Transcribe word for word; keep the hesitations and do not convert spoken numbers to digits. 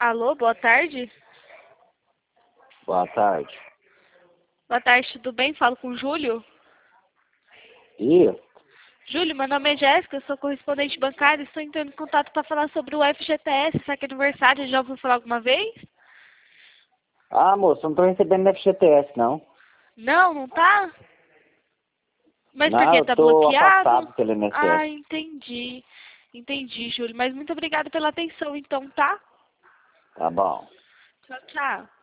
Alô, boa tarde. Boa tarde. Boa tarde, tudo bem? Falo com o Júlio. E Júlio, meu nome é Jéssica, eu sou correspondente bancária e estou entrando em contato para falar sobre o F G T S, saque aniversário. Já ouviu falar alguma vez? Ah, moço, não tô recebendo F G T S, não. Não, não tá? Mas por Não, quê? eu Tá tô bloqueado? afastado pelo I N S S. Ah, entendi. Entendi, Júlio. Mas muito obrigada pela atenção, então, tá? Tá bom. Tchau, tchau.